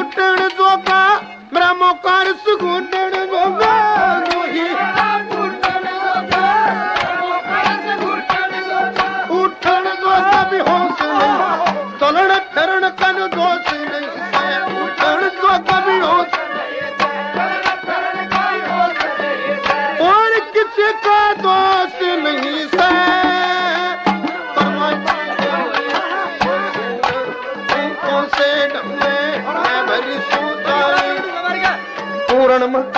घुटन जोगा ब्रह्मो कार सुघुटन जोगा उठन जोगा भी होश नहीं चलन फिरन कन दोष नहीं उठन जोगा भी होश और किसी का दोष नहीं से पूर्ण मत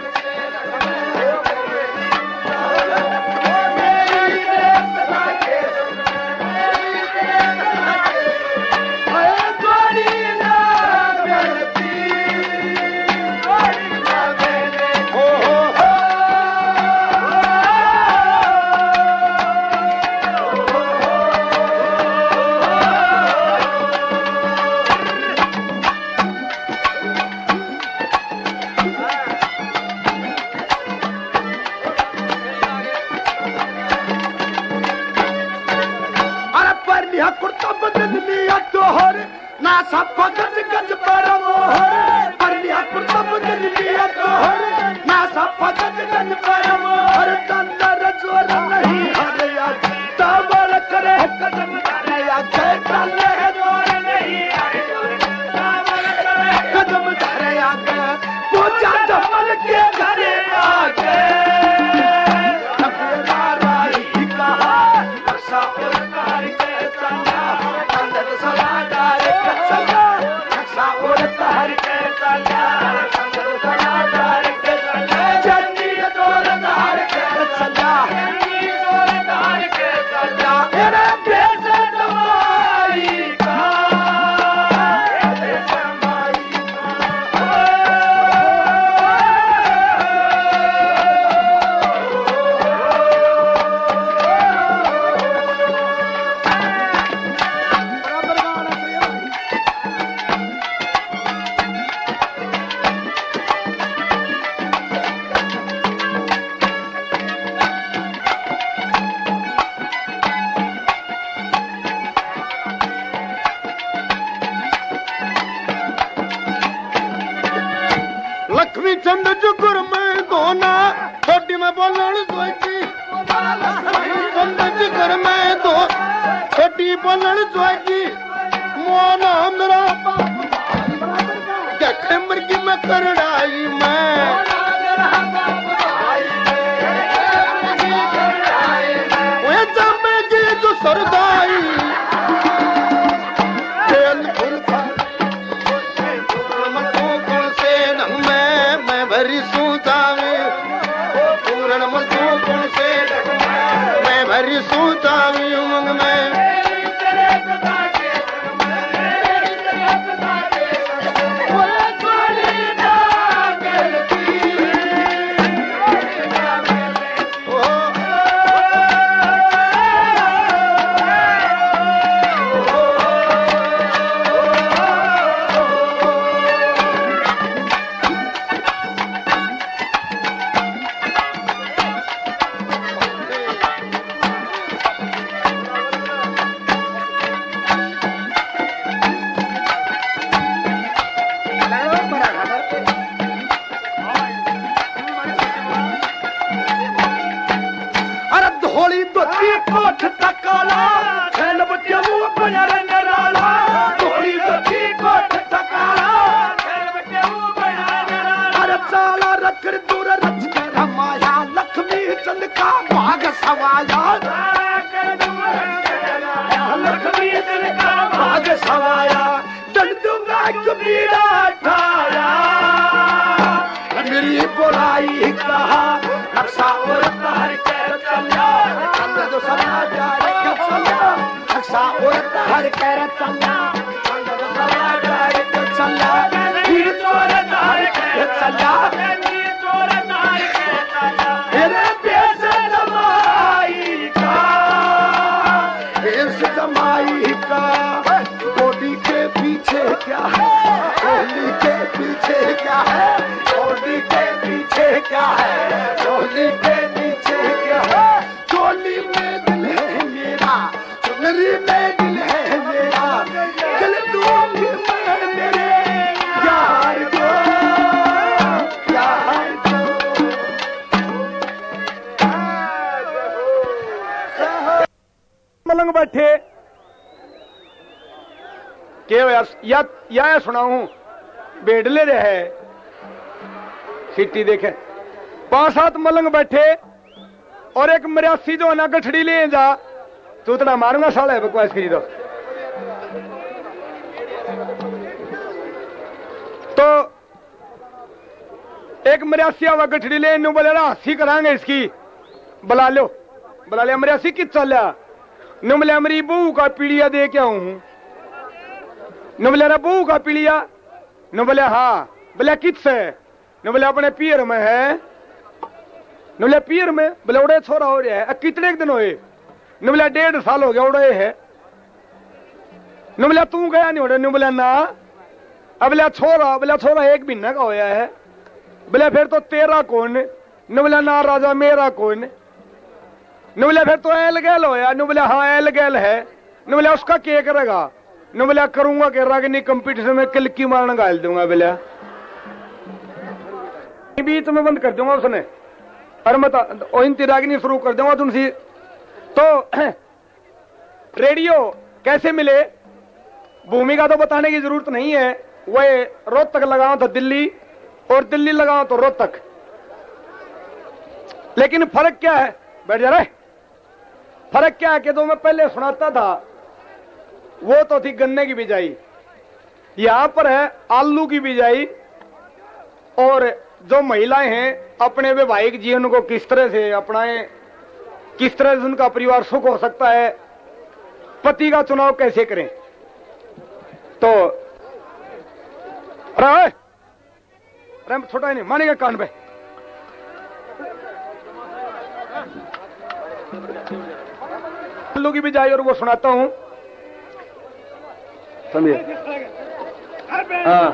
चंद जुगर में दोना छोटी में बोलण सोची चंद जुगर में दो छोटी बोलण सोची मोना मेरा क्या खमर की मैं करड़ाई मैं वो जमे की जो सरदाई भरी सूतावे पूर्ण मजू कौन से मैं भरी सूतावी उमंग में के या सुनाऊं बेडले रहे सीटी देखे 5-7 मलंग बैठे और एक मरियासी जो ना गठड़ी ले जा तू इतना मारूंगा साला है बकवास करी तो एक मरियासी आवा गठड़ी ले नु बोले हंसी करांगे इसकी बुला लिया मरियासी कि चलिया नु बोले मेरी बहू का पीड़िया दे के आऊं नु बोले बहू का पीड़िया नु बोले हाँ बोले किससे नु बोले अपने पीर में है नु बोले पीर में बोले उड़े छोरा हो रहा है कितने दिन हुए नु बोले 1.5 साल हो गया उड़े है नु बोले तू गया नहीं उड़े नु बोले ना अब बोले छोरा 1 महीना का होया है बोले फिर तो तेरा कौन नु बोले ना राजा मेरा कौन नु बोले फिर तो एल गैल होया नु बोले हाँ एल गैल है नु बोले उसका क्या करेगा नु बोले करूंगा कि रागनी कंपटीशन में किलकी मारना गाल दूंगा बोले बीच में बंद कर दूंगा उसने और मत रागनी शुरू कर दूंगा तुमसे तो रेडियो कैसे मिले भूमिका तो बताने की जरूरत नहीं है वह रोहतक लगाओ तो दिल्ली और दिल्ली लगाओ तो रोहतक लेकिन फर्क क्या है बैठ जा रहे फर्क क्या है कि जो मैं पहले सुनाता था वो तो थी गन्ने की बिजाई यहां पर है आलू की बिजाई और जो महिलाएं हैं अपने वैवाहिक जीवन को किस तरह से अपनाएं किस तरह से उनका परिवार सुख हो सकता है पति का चुनाव कैसे करें तो रैम छोटा ही नहीं मानेगा कान पे आलू की बिजाई और वो सुनाता हूं समझिए हाँ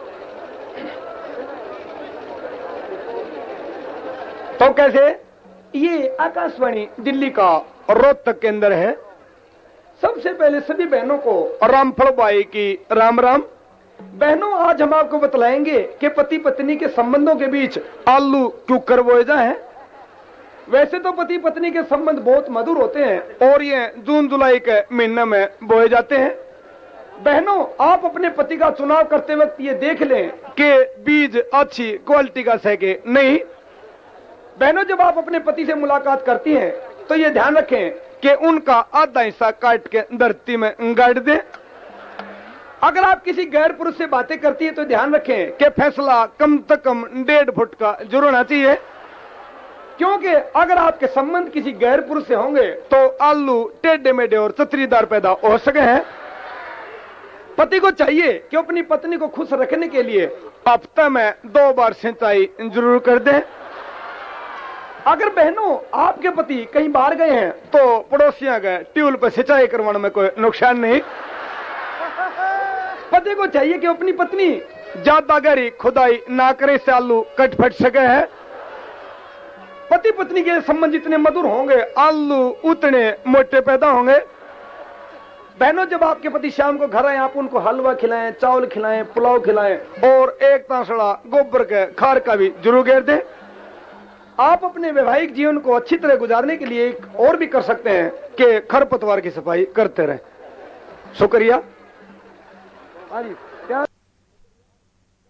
तो कैसे ये आकाशवाणी दिल्ली का रोहतक के अंदर है सबसे पहले सभी बहनों को रामफल बाई की राम राम बहनों आज हम आपको बतलाएंगे कि पति पत्नी के संबंधों के बीच आलू क्यों करवाए जाए वैसे तो पति पत्नी के संबंध बहुत मधुर होते हैं और ये जून जुलाई के महीने में बोए जाते हैं बहनों आप अपने पति का चुनाव करते वक्त ये देख लें कि बीज अच्छी क्वालिटी का सके नहीं बहनों जब आप अपने पति से मुलाकात करती हैं तो ये ध्यान रखें कि उनका आधा हिस्सा काट के धरती में गाड़ दें अगर आप किसी गैर पुरुष से बातें करती है तो ध्यान रखें कि फैसला कम से कम 1.5 फुट का जरूर होना चाहिए क्योंकि अगर आपके संबंध किसी गैर पुरुष से होंगे तो आलू टेढ़े मेढ़े और चतरीदार पैदा हो सके हैं पति को चाहिए कि अपनी पत्नी को खुश रखने के लिए हफ्ते में 2 बार सिंचाई जरूर कर दें अगर बहनों आपके पति कहीं बाहर गए हैं तो पड़ोसियां गए ट्यूबवेल पर सिंचाई करवाने में कोई नुकसान नहीं पति को चाहिए कि अपनी पत्नी ज्यादा गहरी खुदाई ना करे से आलू कट फट सके है पति पत्नी के संबंध जितने मधुर होंगे आलू उतने मोटे पैदा होंगे बहनों जब आपके पति शाम को घर आए आप उनको हलवा खिलाएं चावल खिलाएं पुलाव खिलाएं और एक तांसड़ा गोबर के खार का भी जरूर घेर दें आप अपने वैवाहिक जीवन को अच्छी तरह गुजारने के लिए एक और भी कर सकते हैं कि खरपतवार की सफाई करते रहें शुक्रिया